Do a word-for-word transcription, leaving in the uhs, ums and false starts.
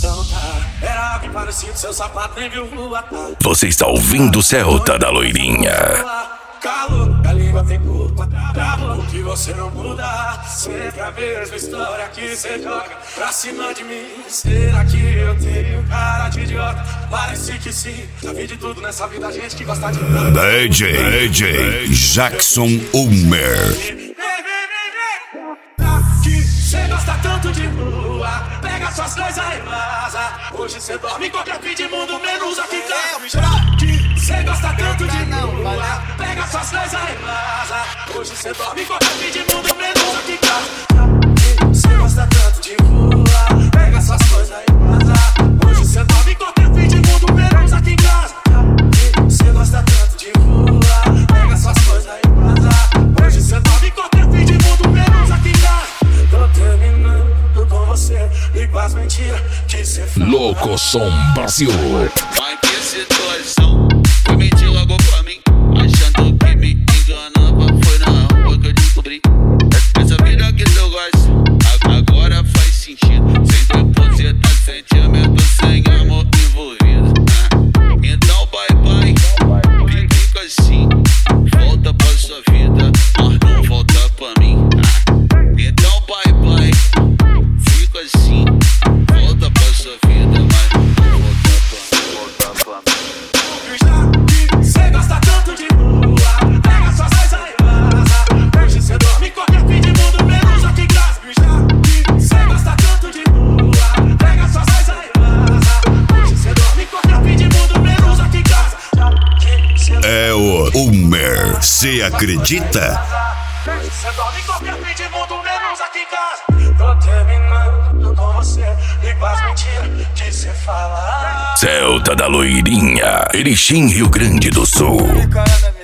Então tá, era algo parecido, seu sapato nem viu rua. Você está ouvindo o Celta da Loirinha. Calo, a língua tem culpa, bravo que você não muda. Sempre a mesma história que você joga pra cima de mim. Será que eu tenho cara de idiota? Parece que sim, já vi de tudo nessa vida, gente que gosta de nada. D J, D J Jackson Ulmer. Que cê gosta tanto de rua, pega suas coisas e vaza. Hoje cê dorme em qualquer fim de mundo, menos aqui em casa. Que cê gosta tanto de rua, pega suas coisas e vaza. Hoje cê dorme em qualquer fim de mundo, menos aqui em casa. Que cê gosta tanto de rua, pega suas coisas e vaza. Hoje cê dorme em qualquer fim de mundo, menos aqui em casa. Que cê gosta tanto de rua, pega suas coisas e vaza. Hoje cê dorme em qualquer fim de mundo, menos aqui em casa. Tô terminando com você e com as mentiras que cê fala. Louco Som Brasil. Mas que situação, foi mentir logo pra mim, achando que me enganava. Foi na rua que eu descobri essa vida que eu gosto, agora faz sentido. Sem depositar sentimento, sem amor envolvido. Então bye bye, fica assim, volta pra sua vida, mas não volta pra mim. Então bye bye, fica assim, volta pra sua vida, mas não volta pra mim, volta pra mim. Cê gosta tanto de rua, pega suas coisas e vaza. Hoje cê dorme em qualquer fim de mundo, menos aqui em casa. Cê gosta tanto de rua, pega suas coisas e vaza. Hoje cê dorme em qualquer fim de mundo, menos aqui em casa. É o Ulmer, cê acredita? Cê dorme em qualquer fim de mundo, menos aqui em casa. Tô terminando com você e com as mentiras que cê fala. Celta da Loirinha, Erechim, Rio Grande do Sul.